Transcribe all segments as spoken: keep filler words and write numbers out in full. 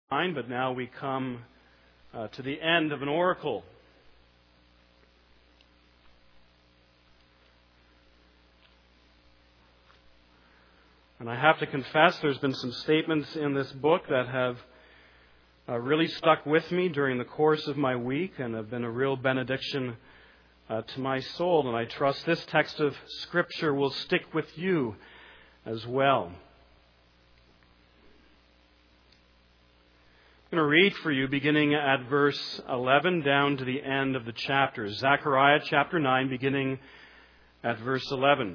But now we come uh, to the end of an oracle. And I have to confess, there's been some statements in this book that have uh, really stuck with me during the course of my week and have been a real benediction uh, to my soul. And I trust this text of Scripture will stick with you as well. I'm going to read for you beginning at verse eleven down to the end of the chapter. Zechariah chapter nine, beginning at verse eleven.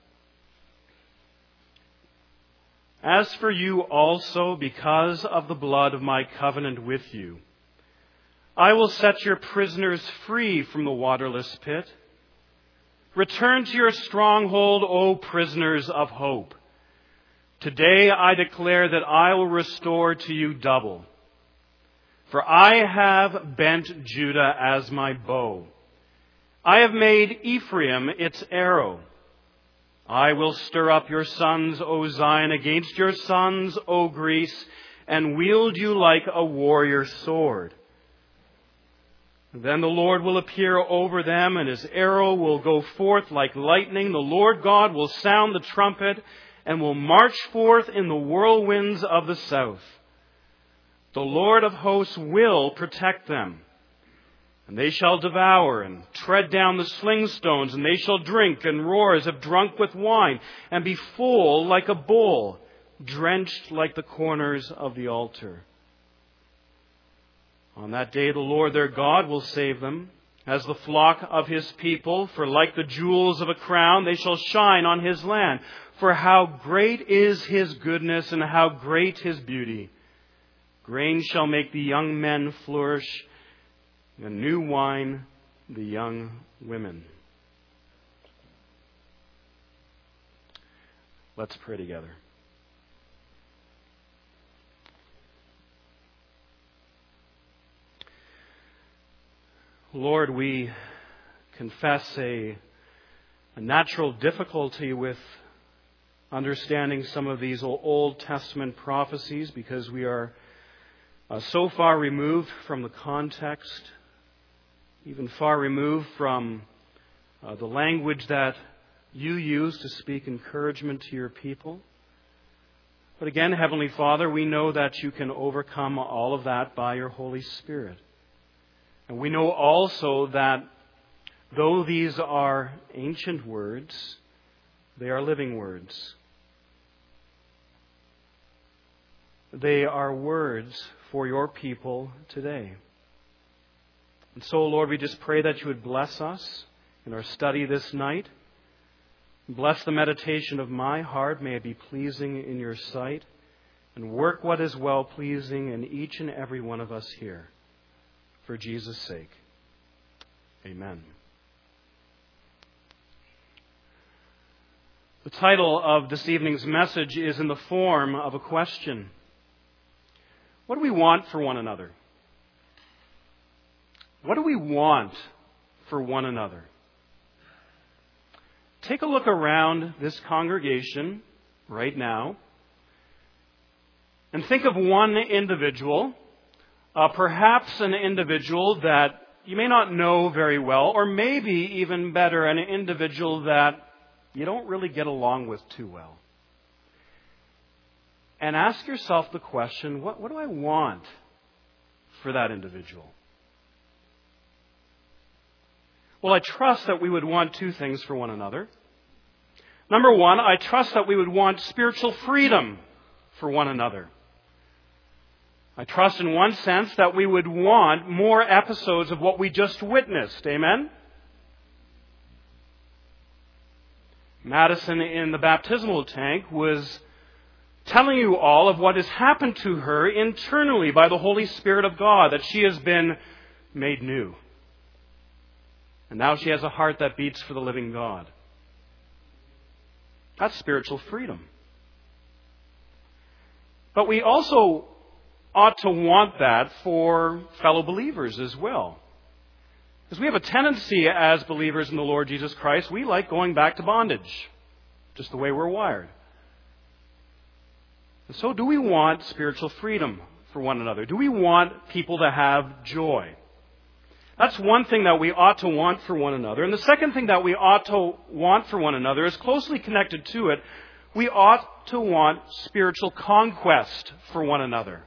As for you also, because of the blood of my covenant with you, I will set your prisoners free from the waterless pit. Return to your stronghold, O prisoners of hope. Today I declare that I will restore to you double. For I have bent Judah as my bow. I have made Ephraim its arrow. I will stir up your sons, O Zion, against your sons, O Greece, and wield you like a warrior sword. Then the Lord will appear over them, and his arrow will go forth like lightning. The Lord God will sound the trumpet, and will march forth in the whirlwinds of the south. The Lord of hosts will protect them. And they shall devour and tread down the sling stones, and they shall drink and roar as if drunk with wine, and be full like a bull, drenched like the corners of the altar. On that day the Lord their God will save them, as the flock of his people, for like the jewels of a crown they shall shine on his land. For how great is his goodness, and how great his beauty! Grain shall make the young men flourish, and new wine the young women. Let's pray together. Lord, we confess a, a natural difficulty with understanding some of these Old Testament prophecies because we are Uh, so far removed from the context, even far removed from uh, the language that you use to speak encouragement to your people. But again, Heavenly Father, we know that you can overcome all of that by your Holy Spirit. And we know also that though these are ancient words, they are living words. They are words for your people today. And so, Lord, we just pray that you would bless us in our study this night. Bless the meditation of my heart. May it be pleasing in your sight. And work what is well-pleasing in each and every one of us here. For Jesus' sake. Amen. The title of this evening's message is in the form of a question. What do we want for one another? What do we want for one another? Take a look around this congregation right now and think of one individual, uh, perhaps an individual that you may not know very well, or maybe even better, an individual that you don't really get along with too well. And ask yourself the question, what, what do I want for that individual? Well, I trust that we would want two things for one another. Number one, I trust that we would want spiritual freedom for one another. I trust in one sense that we would want more episodes of what we just witnessed. Amen? Madison in the baptismal tank was telling you all of what has happened to her internally by the Holy Spirit of God, that she has been made new. And now she has a heart that beats for the living God. That's spiritual freedom. But we also ought to want that for fellow believers as well. Because we have a tendency as believers in the Lord Jesus Christ, we like going back to bondage, just the way we're wired. And so do we want spiritual freedom for one another? Do we want people to have joy? That's one thing that we ought to want for one another. And the second thing that we ought to want for one another is closely connected to it. We ought to want spiritual conquest for one another.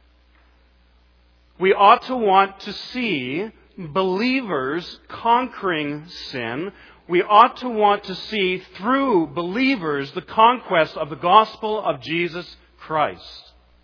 We ought to want to see believers conquering sin. We ought to want to see through believers the conquest of the gospel of Jesus Christ.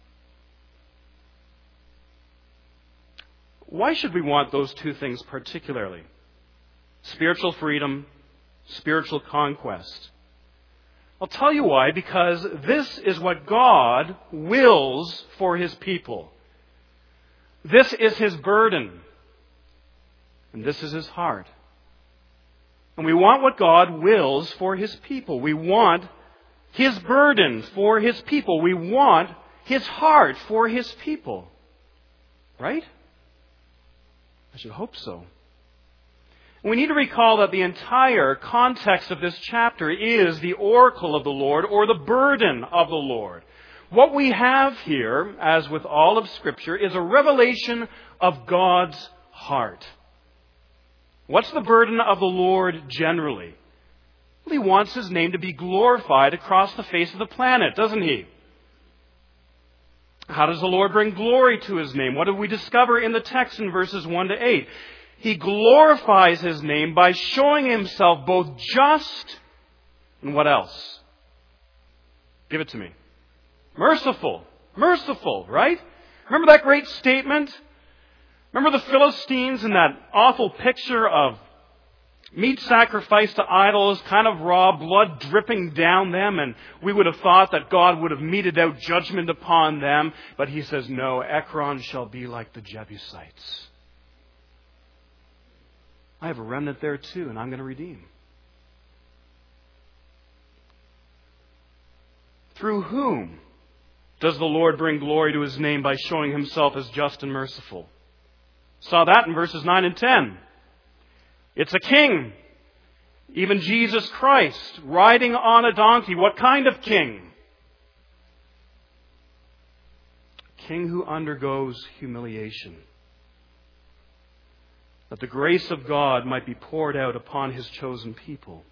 Why should we want those two things particularly? Spiritual freedom, spiritual conquest. I'll tell you why, because this is what God wills for His people. This is His burden. And this is His heart. And we want what God wills for His people. We want His burden for His people. We want His heart for His people. Right? I should hope so. We need to recall that the entire context of this chapter is the oracle of the Lord, or the burden of the Lord. What we have here, as with all of Scripture, is a revelation of God's heart. What's the burden of the Lord generally? Well, He wants His name to be glorified across the face of the planet, doesn't He? How does the Lord bring glory to His name? What do we discover in the text in verses one to eight? He glorifies His name by showing Himself both just and what else? Give it to me. Merciful. Merciful, right? Remember that great statement? Remember the Philistines and that awful picture of meat sacrificed to idols, kind of raw, blood dripping down them, and we would have thought that God would have meted out judgment upon them. But He says, no, Ekron shall be like the Jebusites. I have a remnant there too, and I'm going to redeem. Through whom does the Lord bring glory to His name by showing Himself as just and merciful? Saw that in verses nine and ten. It's a king, even Jesus Christ, riding on a donkey. What kind of king? A king who undergoes humiliation, that the grace of God might be poured out upon His chosen people.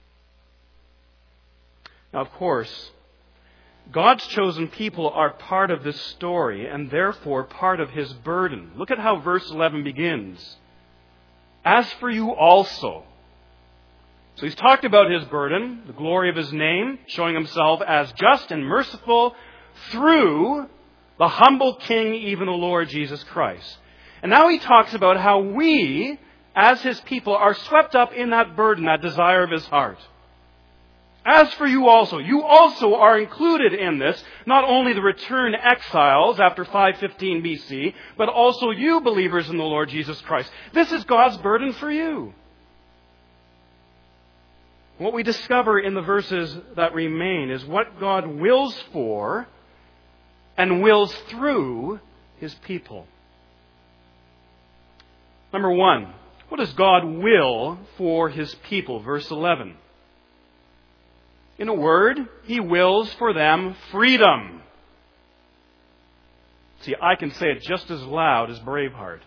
Now, of course, God's chosen people are part of this story and therefore part of His burden. Look at how verse eleven begins. As for you also. So He's talked about His burden, the glory of His name, showing Himself as just and merciful through the humble King, even the Lord Jesus Christ. And now He talks about how we, as His people, are swept up in that burden, that desire of His heart. As for you also, you also are included in this, not only the returned exiles after five fifteen B C, but also you believers in the Lord Jesus Christ. This is God's burden for you. What we discover in the verses that remain is what God wills for and wills through His people. Number one, what does God will for His people? Verse eleven. In a word, He wills for them freedom. See, I can say it just as loud as Braveheart.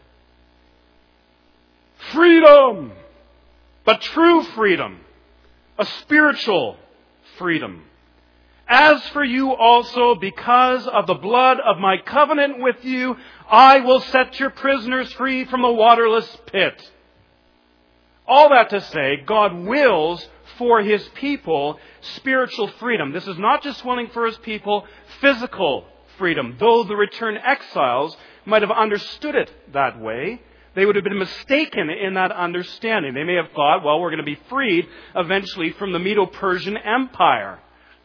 Freedom! But true freedom. A spiritual freedom. As for you also, because of the blood of my covenant with you, I will set your prisoners free from the waterless pit. All that to say, God wills for His people spiritual freedom. This is not just willing for His people physical freedom. Though the returned exiles might have understood it that way, they would have been mistaken in that understanding. They may have thought, well, we're going to be freed eventually from the Medo-Persian Empire.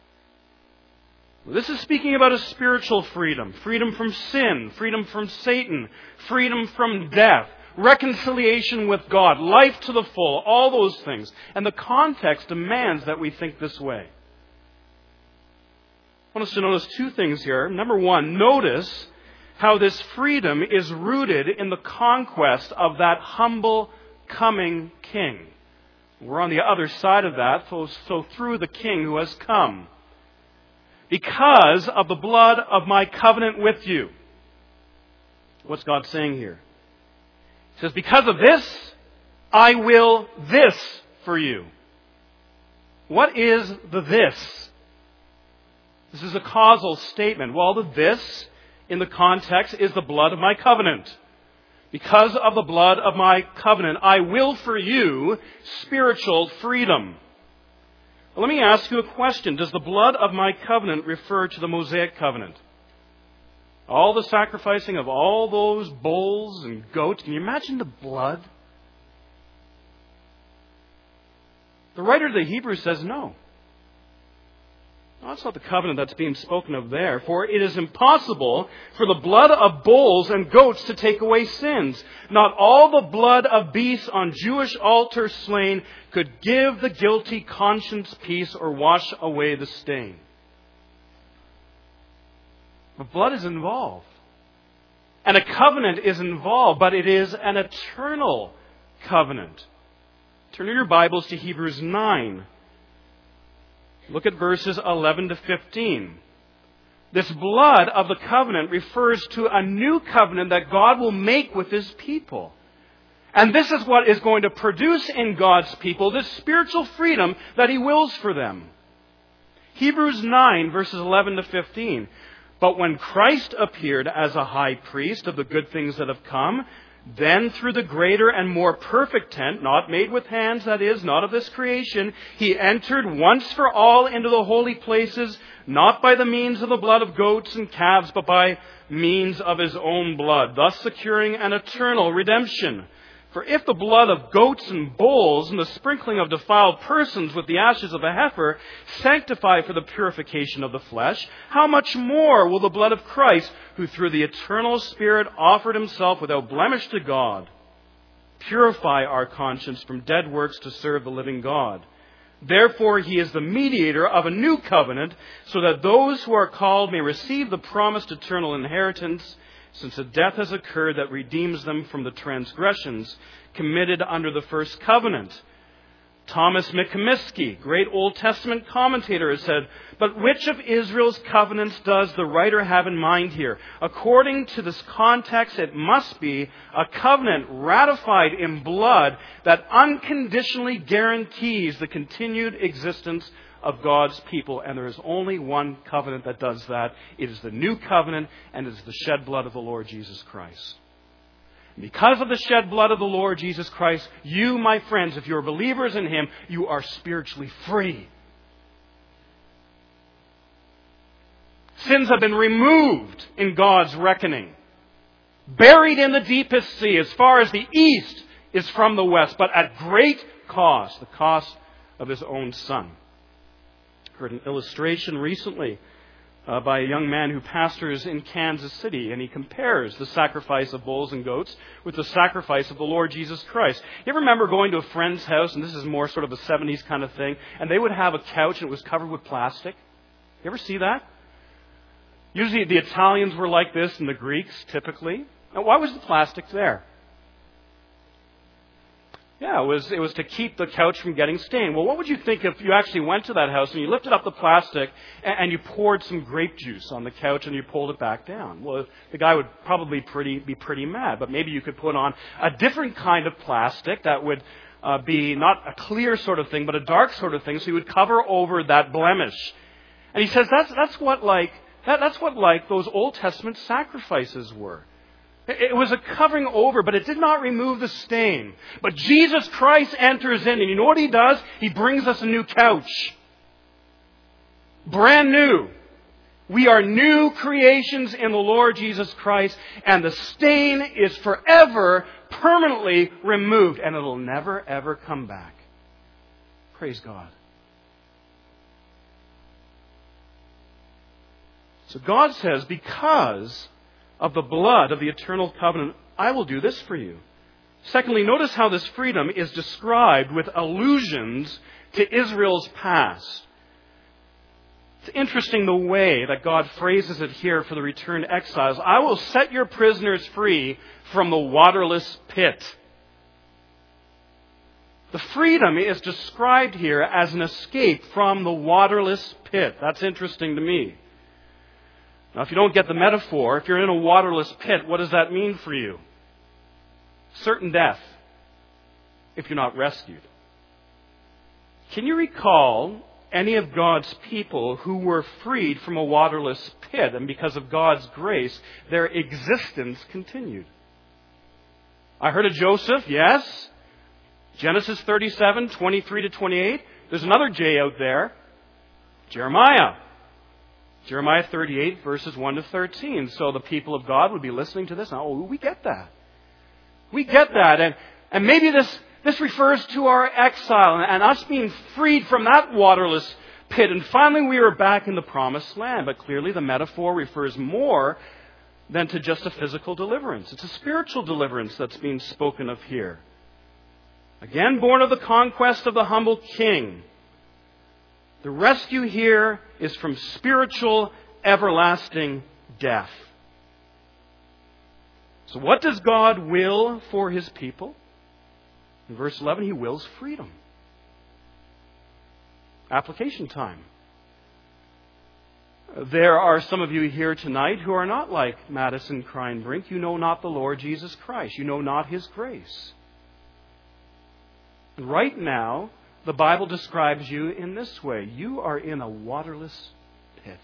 This is speaking about a spiritual freedom. Freedom from sin, freedom from Satan, freedom from death, reconciliation with God, life to the full, all those things. And the context demands that we think this way. I want us to notice two things here. Number one, notice how this freedom is rooted in the conquest of that humble coming king. We're on the other side of that, so, so through the king who has come. Because of the blood of my covenant with you. What's God saying here? He says, because of this, I will this for you. What is the this? This is a causal statement. Well, the this, in the context, is the blood of my covenant. Because of the blood of my covenant, I will for you spiritual freedom. Well, let me ask you a question. Does the blood of my covenant refer to the Mosaic covenant? All the sacrificing of all those bulls and goats. Can you imagine the blood? The writer of the Hebrews says no. No, that's not the covenant that's being spoken of there. For it is impossible for the blood of bulls and goats to take away sins. Not all the blood of beasts on Jewish altars slain could give the guilty conscience peace or wash away the stain. But blood is involved. And a covenant is involved, but it is an eternal covenant. Turn your Bibles to Hebrews nine. Look at verses eleven to fifteen. This blood of the covenant refers to a new covenant that God will make with His people. And this is what is going to produce in God's people this spiritual freedom that He wills for them. Hebrews nine, verses eleven to fifteen. But when Christ appeared as a high priest of the good things that have come, then through the greater and more perfect tent, not made with hands, that is, not of this creation, He entered once for all into the holy places, not by the means of the blood of goats and calves, but by means of His own blood, thus securing an eternal redemption. For if the blood of goats and bulls and the sprinkling of defiled persons with the ashes of a heifer sanctify for the purification of the flesh, how much more will the blood of Christ, who through the eternal Spirit offered Himself without blemish to God, purify our conscience from dead works to serve the living God? Therefore He is the mediator of a new covenant, so that those who are called may receive the promised eternal inheritance, since a death has occurred that redeems them from the transgressions committed under the first covenant. Thomas McComiskey, great Old Testament commentator, has said, but which of Israel's covenants does the writer have in mind here? According to this context, it must be a covenant ratified in blood that unconditionally guarantees the continued existence of God's people. And there is only one covenant that does that. It is the new covenant, and it is the shed blood of the Lord Jesus Christ. And because of the shed blood of the Lord Jesus Christ, you, my friends, if you're believers in Him, you are spiritually free. Sins have been removed in God's reckoning. Buried in the deepest sea, as far as the east is from the west, but at great cost, the cost of His own Son. I heard an illustration recently uh, by a young man who pastors in Kansas City, and he compares the sacrifice of bulls and goats with the sacrifice of the Lord Jesus Christ. You ever remember going to a friend's house, and this is more sort of a seventies kind of thing, and they would have a couch and it was covered with plastic? You ever see that? Usually the Italians were like this, and the Greeks typically. Now, why was the plastic there? Yeah, it was it was to keep the couch from getting stained. Well, what would you think if you actually went to that house and you lifted up the plastic and, and you poured some grape juice on the couch and you pulled it back down? Well, the guy would probably pretty be pretty mad. But maybe you could put on a different kind of plastic that would uh, be not a clear sort of thing, but a dark sort of thing, so you would cover over that blemish. And he says that's that's what like that, that's what like those Old Testament sacrifices were. It was a covering over, but it did not remove the stain. But Jesus Christ enters in, and you know what He does? He brings us a new couch. Brand new. We are new creations in the Lord Jesus Christ, and the stain is forever, permanently removed, and it'll never, ever come back. Praise God. So God says, because of the blood of the eternal covenant, I will do this for you. Secondly, notice how this freedom is described with allusions to Israel's past. It's interesting the way that God phrases it here for the returned exiles. I will set your prisoners free from the waterless pit. The freedom is described here as an escape from the waterless pit. That's interesting to me. Now, if you don't get the metaphor, if you're in a waterless pit, what does that mean for you? Certain death, if you're not rescued. Can you recall any of God's people who were freed from a waterless pit, and because of God's grace, their existence continued? I heard of Joseph, yes. Genesis thirty-seven, twenty-three to twenty-eight. There's another J out there. Jeremiah. Jeremiah thirty-eight, verses one to thirteen. So the people of God would be listening to this. Oh, we get that. We get that. And, and maybe this, this refers to our exile and, and us being freed from that waterless pit. And finally we are back in the promised land. But clearly the metaphor refers more than to just a physical deliverance. It's a spiritual deliverance that's being spoken of here. Again, born of the conquest of the humble king. The rescue here is from spiritual, everlasting death. So what does God will for His people? In verse eleven, He wills freedom. Application time. There are some of you here tonight who are not like Madison Kreinbrink. You know not the Lord Jesus Christ. You know not His grace. Right now, the Bible describes you in this way. You are in a waterless pit.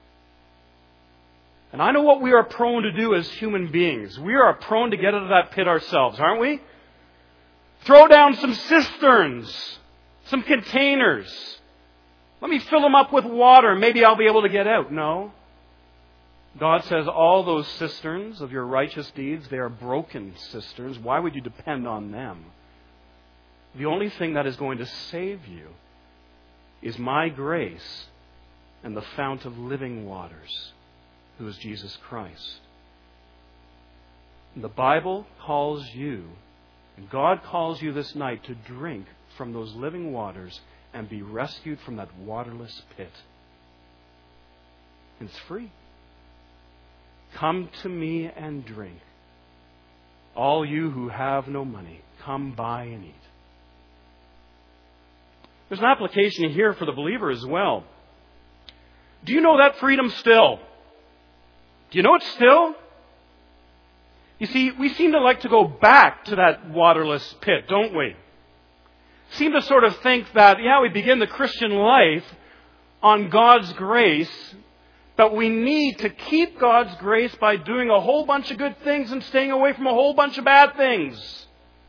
And I know what we are prone to do as human beings. We are prone to get out of that pit ourselves, aren't we? Throw down some cisterns, some containers. Let me fill them up with water. Maybe I'll be able to get out. No. God says all those cisterns of your righteous deeds, they are broken cisterns. Why would you depend on them? The only thing that is going to save you is my grace and the fount of living waters, who is Jesus Christ. And the Bible calls you, and God calls you this night to drink from those living waters and be rescued from that waterless pit. And it's free. Come to me and drink. All you who have no money, come buy and eat. There's an application here for the believer as well. Do you know that freedom still? Do you know it still? You see, we seem to like to go back to that waterless pit, don't we? Seem to sort of think that, yeah, we begin the Christian life on God's grace, but we need to keep God's grace by doing a whole bunch of good things and staying away from a whole bunch of bad things.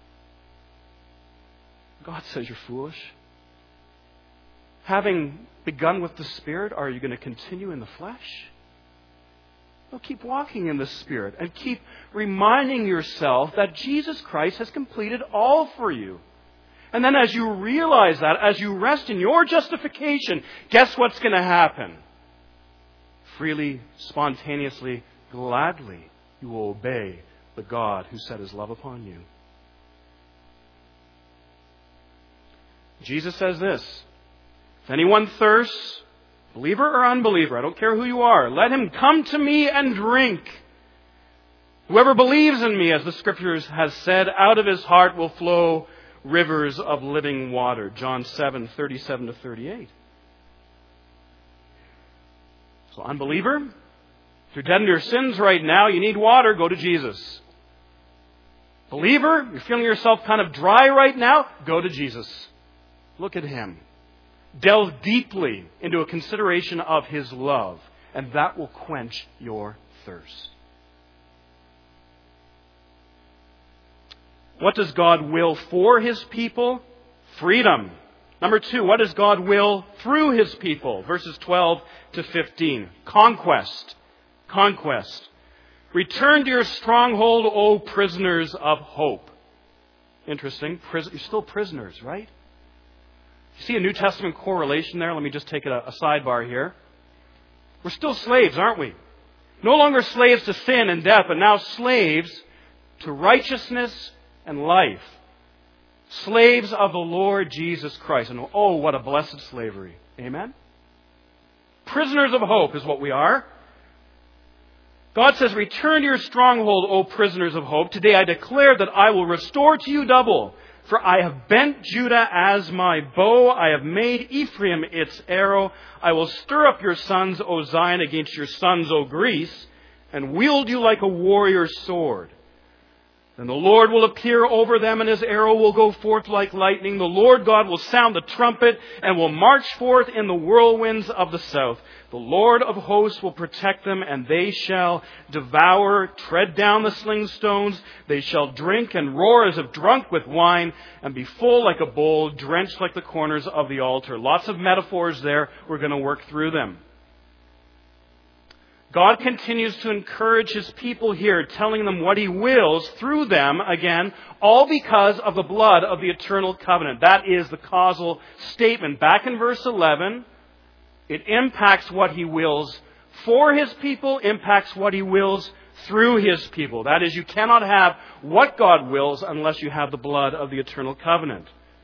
God says you're foolish. Having begun with the Spirit, are you going to continue in the flesh? Well, keep walking in the Spirit and keep reminding yourself that Jesus Christ has completed all for you. And then as you realize that, as you rest in your justification, guess what's going to happen? Freely, spontaneously, gladly, you will obey the God who set His love upon you. Jesus says this, if anyone thirsts, believer or unbeliever, I don't care who you are, let him come to me and drink. Whoever believes in me, as the Scriptures has said, out of his heart will flow rivers of living water. John seven, thirty-seven to thirty-eight. So unbeliever, if you're dead in your sins right now, you need water, go to Jesus. Believer, you're feeling yourself kind of dry right now, go to Jesus. Look at Him. Delve deeply into a consideration of His love, and that will quench your thirst. What does God will for His people? Freedom. Number two, what does God will through His people? Verses twelve to fifteen. Conquest. Conquest. Return to your stronghold, O prisoners of hope. Interesting. Pris- you're still prisoners, right? You see a New Testament correlation there? Let me just take a, a sidebar here. We're still slaves, aren't we? No longer slaves to sin and death, but now slaves to righteousness and life. Slaves of the Lord Jesus Christ. And oh, what a blessed slavery. Amen? Prisoners of hope is what we are. God says, return to your stronghold, O prisoners of hope. Today I declare that I will restore to you double. For I have bent Judah as my bow. I have made Ephraim its arrow. I will stir up your sons, O Zion, against your sons, O Greece, and wield you like a warrior's sword. Then the Lord will appear over them, and his arrow will go forth like lightning. The Lord God will sound the trumpet and will march forth in the whirlwinds of the south. The Lord of hosts will protect them, and they shall devour, tread down the sling stones. They shall drink and roar as if drunk with wine, and be full like a bowl, drenched like the corners of the altar. Lots of metaphors there. We're going to work through them. God continues to encourage his people here, telling them what he wills through them, again, all because of the blood of the eternal covenant. That is the causal statement. Back in verse eleven, it impacts what he wills for his people, impacts what he wills through his people. That is, you cannot have what God wills unless you have the blood of the eternal covenant.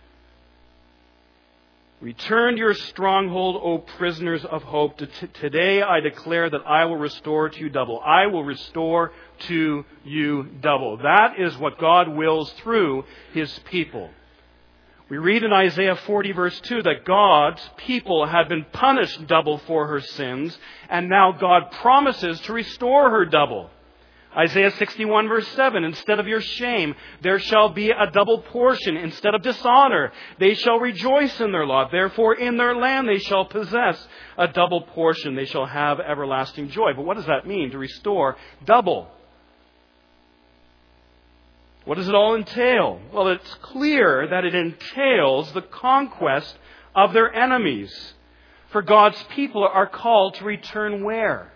Return to your stronghold, O prisoners of hope. Today I declare that I will restore to you double. I will restore to you double. That is what God wills through his people. We read in Isaiah forty verse two that God's people had been punished double for her sins, and now God promises to restore her double. Isaiah sixty-one verse seven, instead of your shame, there shall be a double portion. Instead of dishonor, they shall rejoice in their lot. Therefore, in their land they shall possess a double portion. They shall have everlasting joy. But what does that mean, to restore double? What does it all entail? Well, it's clear that it entails the conquest of their enemies. For God's people are called to return where?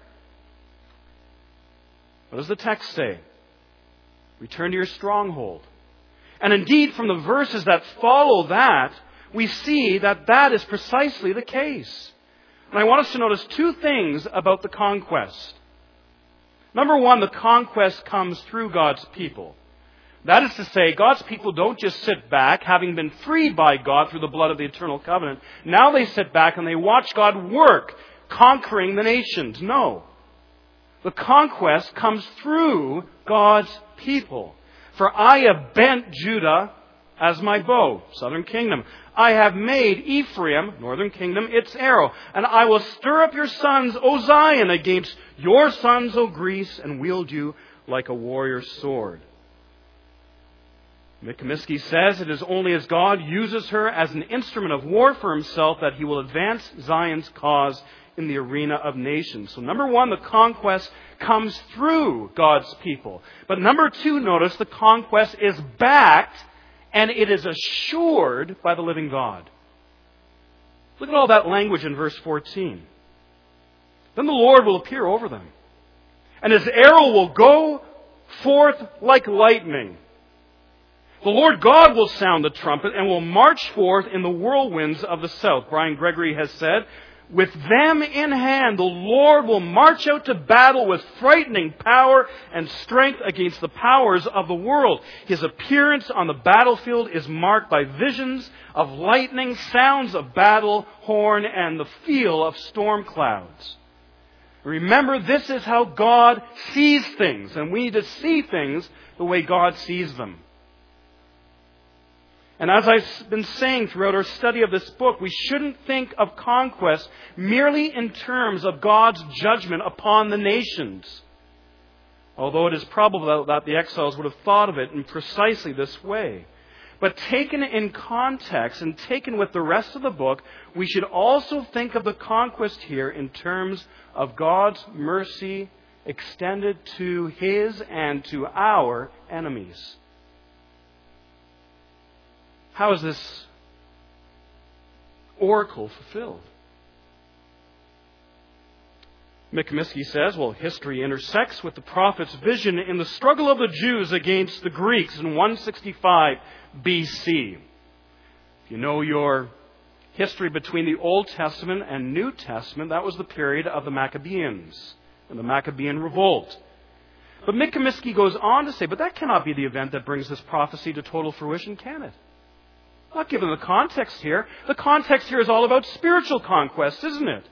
What does the text say? Return to your stronghold. And indeed, from the verses that follow that, we see that that is precisely the case. And I want us to notice two things about the conquest. Number one, the conquest comes through God's people. That is to say, God's people don't just sit back, having been freed by God through the blood of the eternal covenant. Now they sit back and they watch God work, conquering the nations. No. The conquest comes through God's people. For I have bent Judah as my bow, southern kingdom. I have made Ephraim, northern kingdom, its arrow. And I will stir up your sons, O Zion, against your sons, O Greece, and wield you like a warrior's sword. Mick Comiskey says, it is only as God uses her as an instrument of war for himself that he will advance Zion's cause in the arena of nations. So number one, the conquest comes through God's people. But number two, notice the conquest is backed and it is assured by the living God. Look at all that language in verse fourteen. Then the Lord will appear over them, and his arrow will go forth like lightning. The Lord God will sound the trumpet and will march forth in the whirlwinds of the south. Brian Gregory has said, with them in hand, the Lord will march out to battle with frightening power and strength against the powers of the world. His appearance on the battlefield is marked by visions of lightning, sounds of battle horn, and the feel of storm clouds. Remember, this is how God sees things, and we need to see things the way God sees them. And as I've been saying throughout our study of this book, we shouldn't think of conquest merely in terms of God's judgment upon the nations. Although it is probable that the exiles would have thought of it in precisely this way. But taken in context and taken with the rest of the book, we should also think of the conquest here in terms of God's mercy extended to his and to our enemies. How is this oracle fulfilled? Mick Comiskey says, well, history intersects with the prophet's vision in the struggle of the Jews against the Greeks in one sixty-five B C. If you know your history between the Old Testament and New Testament, that was the period of the Maccabees and the Maccabean revolt. But Mick Comiskey goes on to say, but that cannot be the event that brings this prophecy to total fruition, can it? Not given the context here. The context here is all about spiritual conquest, isn't it?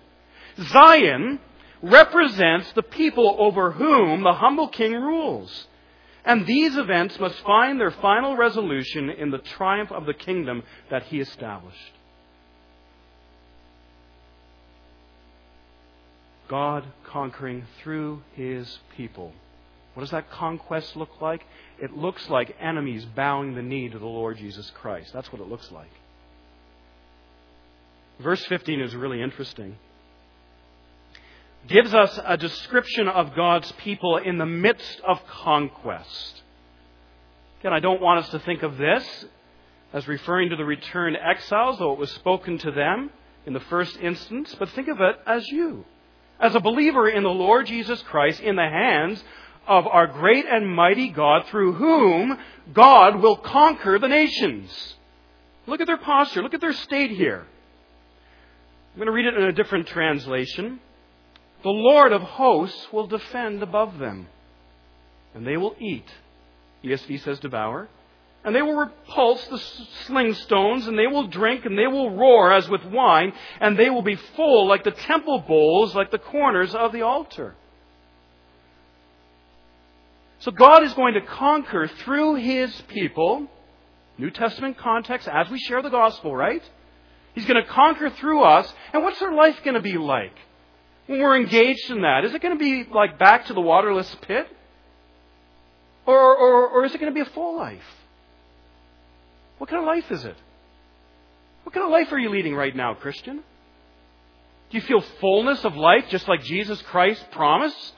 Zion represents the people over whom the humble king rules. And these events must find their final resolution in the triumph of the kingdom that He established. God conquering through His people. What does that conquest look like? It looks like enemies bowing the knee to the Lord Jesus Christ. That's what it looks like. Verse fifteen is really interesting. Gives us a description of God's people in the midst of conquest. Again, I don't want us to think of this as referring to the returned exiles, though it was spoken to them in the first instance, but think of it as you, as a believer in the Lord Jesus Christ, in the hands of our great and mighty God, through whom God will conquer the nations. Look at their posture. Look at their state here. I'm going to read it in a different translation. The Lord of hosts will defend above them, and they will eat. E S V says devour. And they will repulse the sling stones, and they will drink, and they will roar as with wine, and they will be full like the temple bowls, like the corners of the altar. So God is going to conquer through His people, New Testament context, as we share the gospel, right? He's going to conquer through us. And what's our life going to be like when we're engaged in that? Is it going to be like back to the waterless pit? Or, or, or is it going to be a full life? What kind of life is it? What kind of life are you leading right now, Christian? Do you feel fullness of life just like Jesus Christ promised?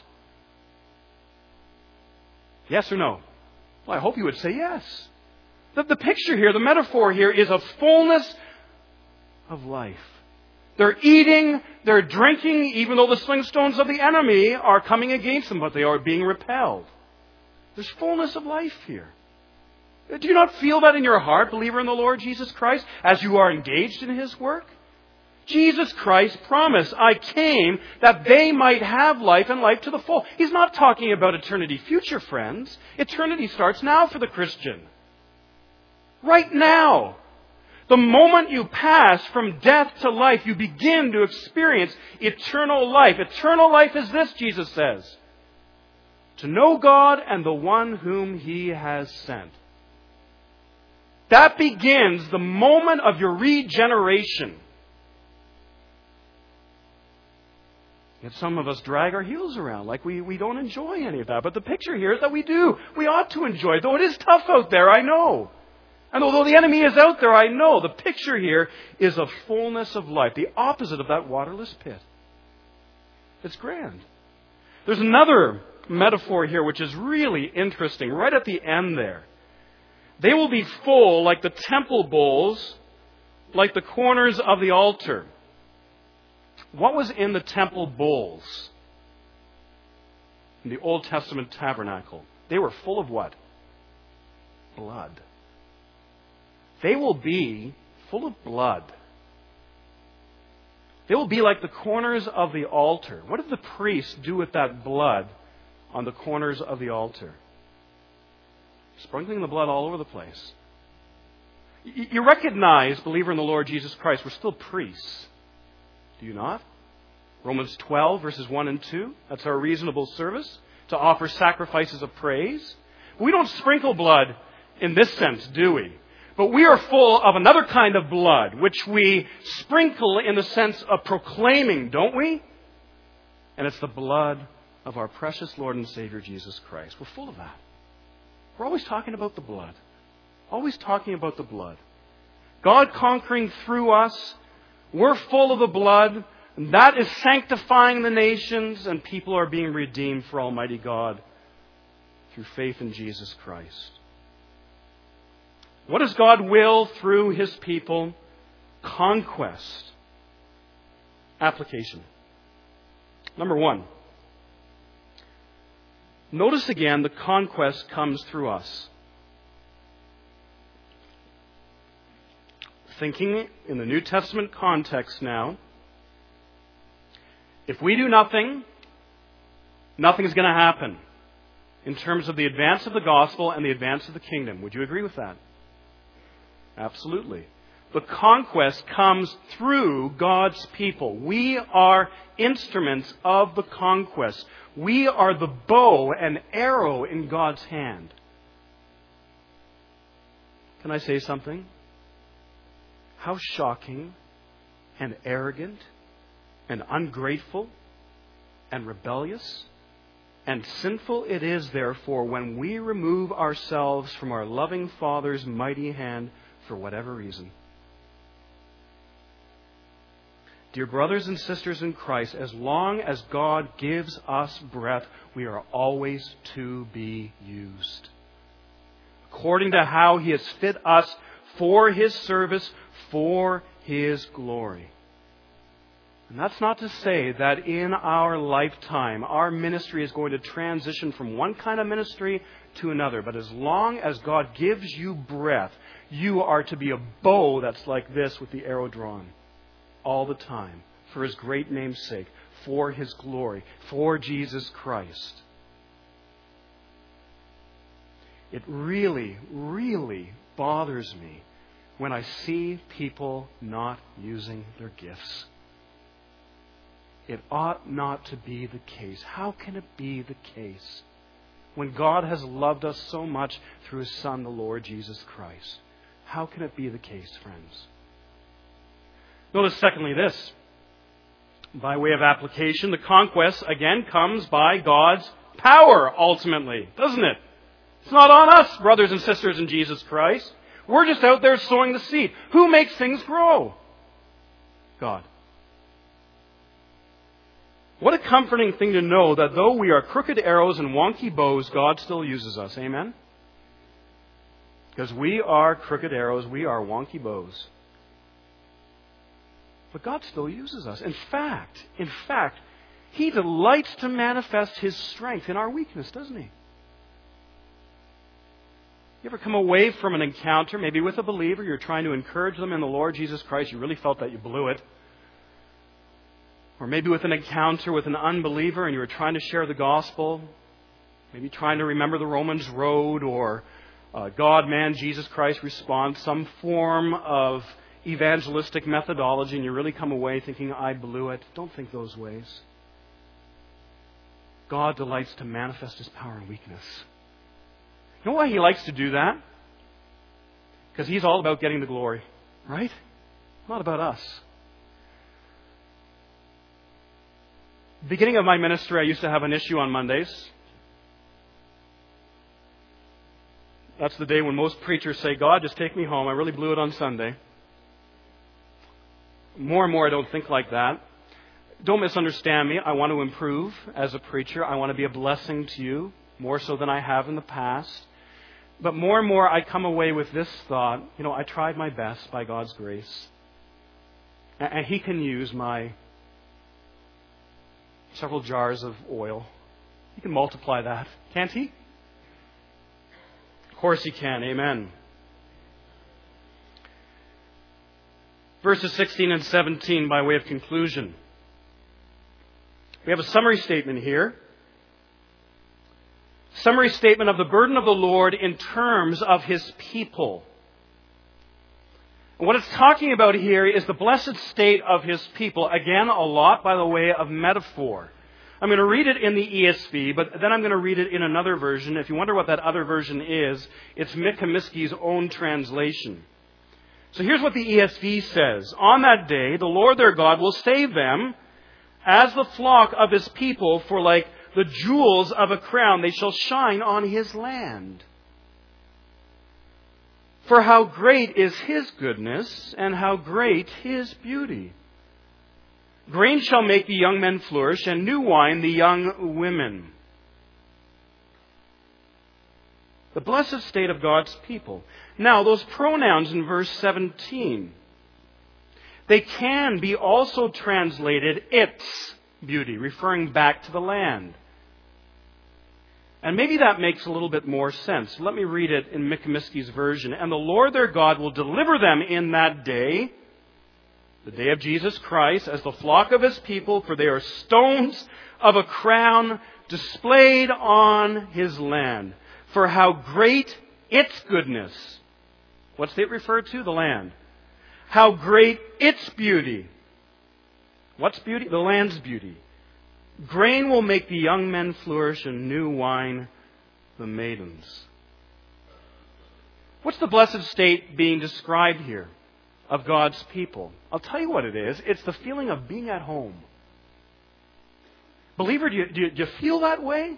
Yes or no? Well, I hope you would say yes. The, the picture here, the metaphor here is a fullness of life. They're eating, they're drinking, even though the sling stones of the enemy are coming against them, but they are being repelled. There's fullness of life here. Do you not feel that in your heart, believer in the Lord Jesus Christ, as you are engaged in His work? Jesus Christ promised, I came that they might have life and life to the full. He's not talking about eternity future, friends. Eternity starts now for the Christian. Right now. The moment you pass from death to life, you begin to experience eternal life. Eternal life is this, Jesus says. To know God and the one whom He has sent. That begins the moment of your regeneration. Yet some of us drag our heels around like we, we don't enjoy any of that. But the picture here is that we do. We ought to enjoy it. Though it is tough out there, I know. And although the enemy is out there, I know. The picture here is a fullness of life. The opposite of that waterless pit. It's grand. There's another metaphor here which is really interesting. Right at the end there. They will be full like the temple bowls, like the corners of the altar. What was in the temple bowls? In the Old Testament tabernacle. They were full of what? Blood. They will be full of blood. They will be like the corners of the altar. What did the priest do with that blood on the corners of the altar? Sprinkling the blood all over the place. You recognize, believer in the Lord Jesus Christ, we're still priests. Do you not? Romans twelve, verses one and two. That's our reasonable service, to offer sacrifices of praise. We don't sprinkle blood in this sense, do we? But we are full of another kind of blood, which we sprinkle in the sense of proclaiming, don't we? And it's the blood of our precious Lord and Savior, Jesus Christ. We're full of that. We're always talking about the blood. Always talking about the blood. God conquering through us. We're full of the blood. And that is sanctifying the nations, and people are being redeemed for Almighty God through faith in Jesus Christ. What does God will through His people? Conquest. Application. Number one. Notice again the conquest comes through us. Thinking in the New Testament context now, if we do nothing, nothing is going to happen in terms of the advance of the gospel and the advance of the kingdom. Would you agree with that? Absolutely. The conquest comes through God's people. We are instruments of the conquest. We are the bow and arrow in God's hand. Can I say something? How shocking and arrogant and ungrateful and rebellious and sinful it is, therefore, when we remove ourselves from our loving Father's mighty hand for whatever reason. Dear brothers and sisters in Christ, as long as God gives us breath, we are always to be used according to how He has fit us for His service, for His glory. And that's not to say that in our lifetime, our ministry is going to transition from one kind of ministry to another. But as long as God gives you breath, you are to be a bow that's like this with the arrow drawn all the time for His great name's sake, for His glory, for Jesus Christ. It really, really bothers me when I see people not using their gifts. It ought not to be the case. How can it be the case when God has loved us so much through His Son, the Lord Jesus Christ? How can it be the case, friends? Notice, secondly, this. By way of application, the conquest, again, comes by God's power, ultimately, doesn't it? It's not on us, brothers and sisters in Jesus Christ. We're just out there sowing the seed. Who makes things grow? God. What a comforting thing to know that though we are crooked arrows and wonky bows, God still uses us. Amen? Because we are crooked arrows, we are wonky bows. But God still uses us. In fact, in fact, He delights to manifest His strength in our weakness, doesn't He? You ever come away from an encounter, maybe with a believer, you're trying to encourage them in the Lord Jesus Christ, you really felt that you blew it. Or maybe with an encounter with an unbeliever and you were trying to share the gospel, maybe trying to remember the Romans road or uh, God, man, Jesus Christ response, some form of evangelistic methodology, and you really come away thinking, I blew it. Don't think those ways. God delights to manifest His power in weakness. You know why He likes to do that? Because He's all about getting the glory, right? Not about us. Beginning of my ministry, I used to have an issue on Mondays. That's the day when most preachers say, God, just take me home. I really blew it on Sunday. More and more, I don't think like that. Don't misunderstand me. I want to improve as a preacher. I want to be a blessing to you, more so than I have in the past. But more and more, I come away with this thought, you know, I tried my best by God's grace. And He can use my several jars of oil. He can multiply that, can't He? Of course He can. Amen. Verses sixteen and seventeen by way of conclusion. We have a summary statement here. Summary statement of the burden of the Lord in terms of His people. And what it's talking about here is the blessed state of His people. Again, a lot by the way of metaphor. I'm going to read it in the E S V, but then I'm going to read it in another version. If you wonder what that other version is, it's Mick Comiskey's own translation. So here's what the E S V says. On that day, the Lord their God will save them as the flock of His people, for like the jewels of a crown, they shall shine on His land. For how great is His goodness, and how great His beauty. Grain shall make the young men flourish, and new wine the young women. The blessed state of God's people. Now, those pronouns in verse seventeen, they can be also translated its beauty, referring back to the land. And maybe that makes a little bit more sense. Let me read it in Mick Comiskey's version. And the Lord their God will deliver them in that day, the day of Jesus Christ, as the flock of His people, for they are stones of a crown displayed on His land. For how great its goodness. What's it referred to? The land. How great its beauty. What's beauty? The land's beauty. Grain will make the young men flourish, and new wine the maidens. What's the blessed state being described here of God's people? I'll tell you what it is. It's the feeling of being at home. Believer, do you, do you, do you feel that way?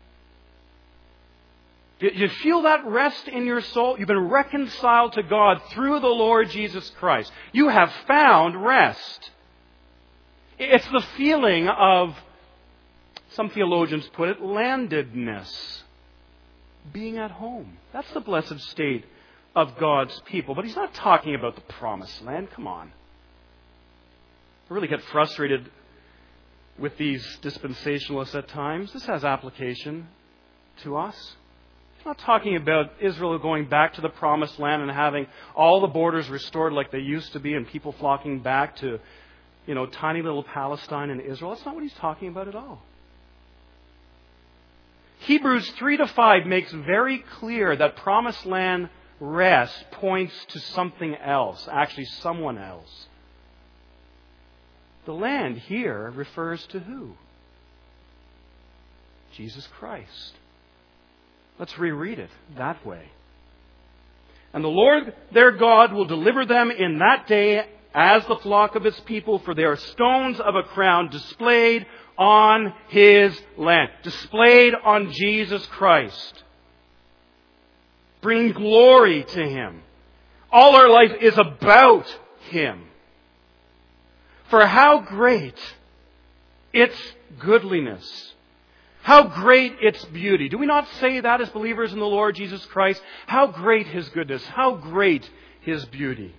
Do you feel that rest in your soul? You've been reconciled to God through the Lord Jesus Christ. You have found rest. It's the feeling of, some theologians put it, landedness. Being at home. That's the blessed state of God's people. But he's not talking about the promised land. Come on. I really get frustrated with these dispensationalists at times. This has application to us. He's not talking about Israel going back to the promised land and having all the borders restored like they used to be and people flocking back to, you know, tiny little Palestine and Israel. That's not what he's talking about at all. Hebrews three to five makes very clear that promised land rest points to something else, actually someone else. The land here refers to who? Jesus Christ. Let's reread it that way. And the Lord their God will deliver them in that day as the flock of His people, for they are stones of a crown displayed on His land. Displayed on Jesus Christ. Bringing glory to Him. All our life is about Him. For how great its goodliness. How great its beauty. Do we not say that as believers in the Lord Jesus Christ? How great His goodness. How great His beauty.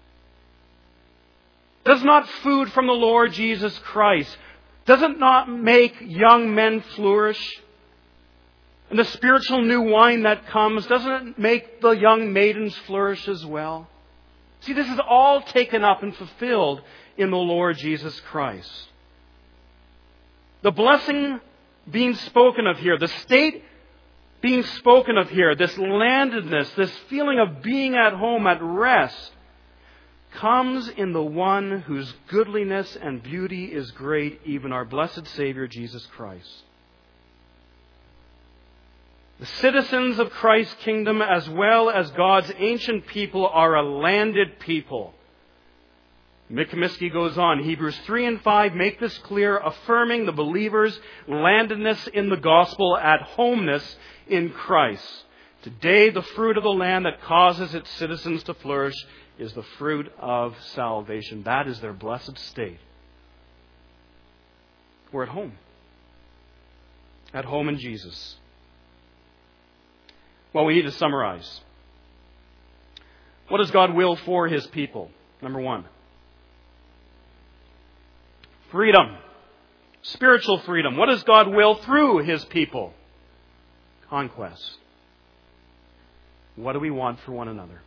Does not food from the Lord Jesus Christ, does it not make young men flourish? And the spiritual new wine that comes, doesn't it make the young maidens flourish as well? See, this is all taken up and fulfilled in the Lord Jesus Christ. The blessing being spoken of here, the state being spoken of here, this landedness, this feeling of being at home, at rest, comes in the one whose goodliness and beauty is great, even our blessed Savior, Jesus Christ. The citizens of Christ's kingdom, as well as God's ancient people, are a landed people. Mick Comiskey goes on, Hebrews three and five make this clear, affirming the believer's landedness in the gospel, at homeness in Christ. Today, the fruit of the land that causes its citizens to flourish is the fruit of salvation. That is their blessed state. We're at home. At home in Jesus. Well, we need to summarize. What does God will for His people? Number one. Freedom. Spiritual freedom. What does God will through His people? Conquest. What do we want for one another?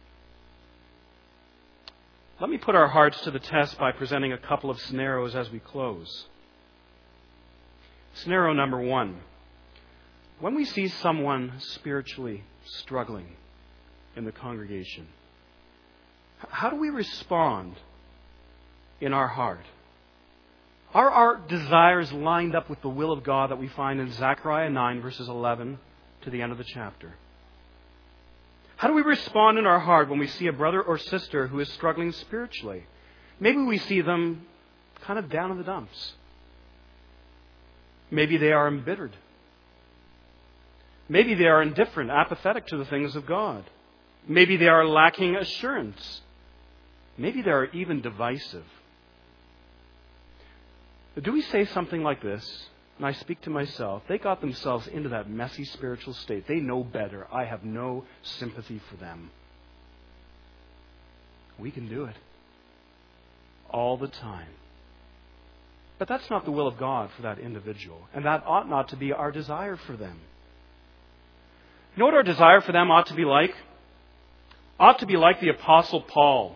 Let me put our hearts to the test by presenting a couple of scenarios as we close. Scenario number one. When we see someone spiritually struggling in the congregation, how do we respond in our heart? Are our desires lined up with the will of God that we find in Zechariah nine, verses eleven to the end of the chapter? How do we respond in our heart when we see a brother or sister who is struggling spiritually? Maybe we see them kind of down in the dumps. Maybe they are embittered. Maybe they are indifferent, apathetic to the things of God. Maybe they are lacking assurance. Maybe they are even divisive. But do we say something like this? And I speak to myself. They got themselves into that messy spiritual state. They know better. I have no sympathy for them. We can do it. All the time. But that's not the will of God for that individual. And that ought not to be our desire for them. You know what our desire for them ought to be like? Ought to be like the Apostle Paul.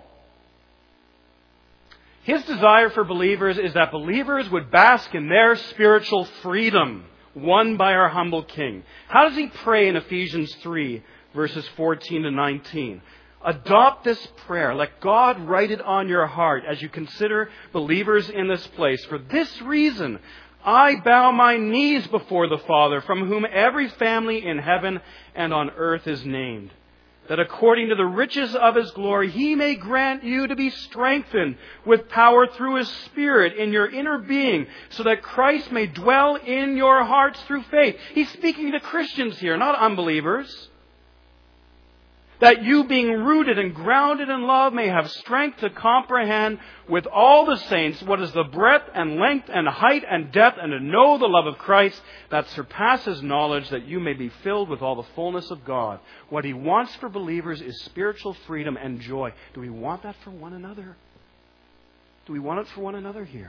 His desire for believers is that believers would bask in their spiritual freedom won by our humble King. How does he pray in Ephesians three, verses fourteen to nineteen? Adopt this prayer. Let God write it on your heart as you consider believers in this place. For this reason, I bow my knees before the Father, from whom every family in heaven and on earth is named, that according to the riches of His glory, He may grant you to be strengthened with power through His Spirit in your inner being, so that Christ may dwell in your hearts through faith. He's speaking to Christians here, not unbelievers. That you, being rooted and grounded in love, may have strength to comprehend with all the saints what is the breadth and length and height and depth, and to know the love of Christ that surpasses knowledge, that you may be filled with all the fullness of God. What He wants for believers is spiritual freedom and joy. Do we want that for one another? Do we want it for one another here?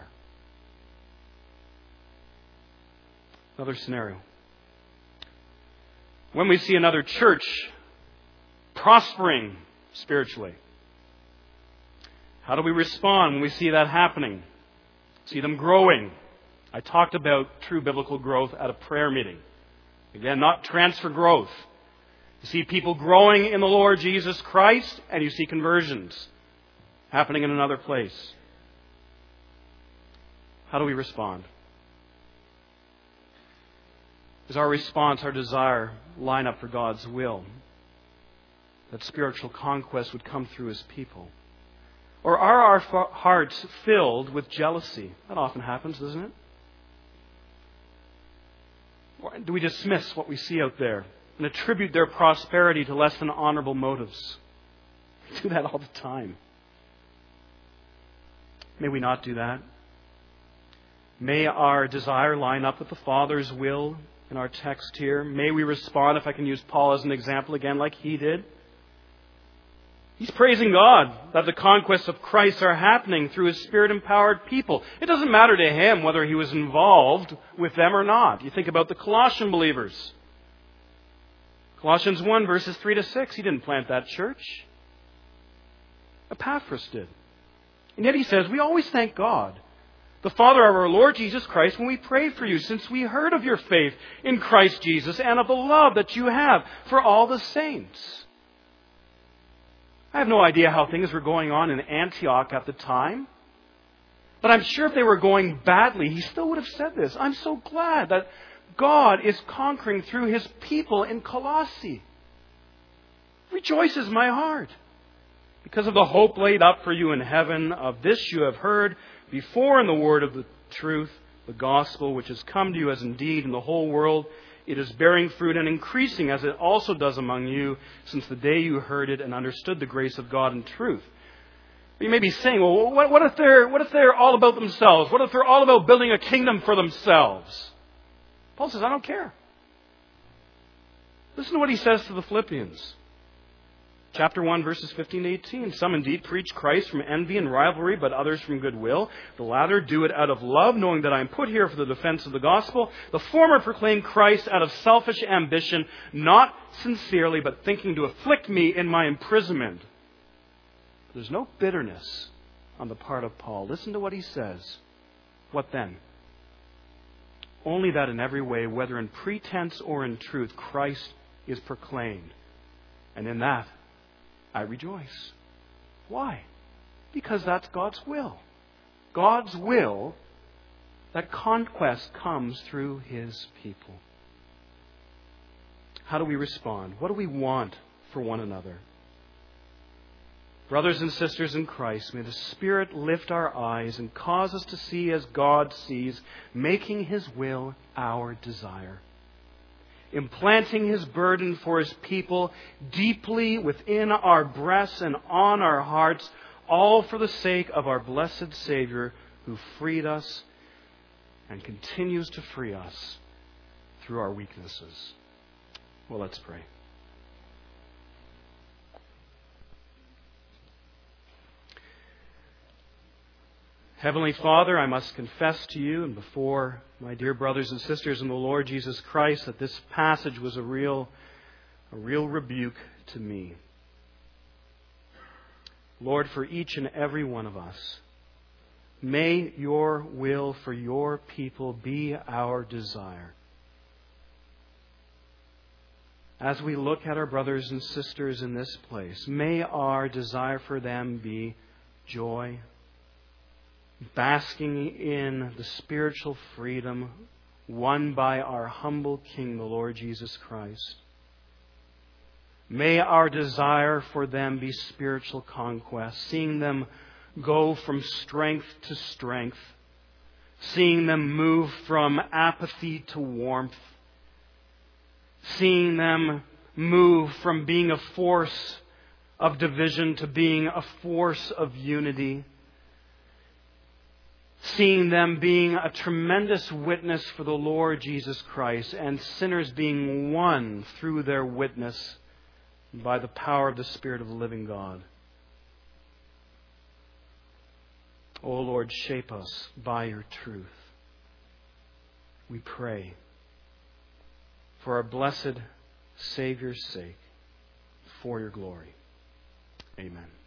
Another scenario. When we see another church prospering spiritually, how do we respond when we see that happening? See them growing. I talked about true biblical growth at a prayer meeting. Again, not transfer growth. You see people growing in the Lord Jesus Christ, and you see conversions happening in another place. How do we respond? Does our response, our desire, line up for God's will? That spiritual conquest would come through His people? Or are our hearts filled with jealousy? That often happens, doesn't it? Or do we dismiss what we see out there and attribute their prosperity to less than honorable motives? We do that all the time. May we not do that. May our desire line up with the Father's will in our text here. May we respond, if I can use Paul as an example again, like he did. He's praising God that the conquests of Christ are happening through His Spirit-empowered people. It doesn't matter to him whether he was involved with them or not. You think about the Colossian believers. Colossians one, verses three to six. He didn't plant that church. Epaphras did. And yet he says, we always thank God, the Father of our Lord Jesus Christ, when we pray for you, since we heard of your faith in Christ Jesus and of the love that you have for all the saints. I have no idea how things were going on in Antioch at the time. But I'm sure if they were going badly, he still would have said this. I'm so glad that God is conquering through His people in Colossae. Rejoices my heart because of the hope laid up for you in heaven. Of this you have heard before in the word of the truth, the gospel, which has come to you as indeed in the whole world it is bearing fruit and increasing, as it also does among you, since the day you heard it and understood the grace of God in truth. You may be saying, well, what, what if they're what if they're all about themselves? What if they're all about building a kingdom for themselves? Paul says, I don't care. Listen to what he says to the Philippians. Chapter one, verses fifteen to eighteen. Some indeed preach Christ from envy and rivalry, but others from goodwill. The latter do it out of love, knowing that I am put here for the defense of the gospel. The former proclaim Christ out of selfish ambition, not sincerely, but thinking to afflict me in my imprisonment. There's no bitterness on the part of Paul. Listen to what he says. What then? Only that in every way, whether in pretense or in truth, Christ is proclaimed. And in that, I rejoice. Why? Because that's God's will. God's will that conquest comes through His people. How do we respond? What do we want for one another? Brothers and sisters in Christ, may the Spirit lift our eyes and cause us to see as God sees, making His will our desire. Implanting His burden for His people deeply within our breasts and on our hearts, all for the sake of our blessed Savior who freed us and continues to free us through our weaknesses. Well, let's pray. Heavenly Father, I must confess to you and before my dear brothers and sisters in the Lord Jesus Christ that this passage was a real, a real rebuke to me. Lord, for each and every one of us, may your will for your people be our desire. As we look at our brothers and sisters in this place, may our desire for them be joy, basking in the spiritual freedom won by our humble King, the Lord Jesus Christ. May our desire for them be spiritual conquest, seeing them go from strength to strength, seeing them move from apathy to warmth, seeing them move from being a force of division to being a force of unity, seeing them being a tremendous witness for the Lord Jesus Christ, and sinners being won through their witness by the power of the Spirit of the living God. O Lord, shape us by your truth. We pray for our blessed Savior's sake, for your glory. Amen.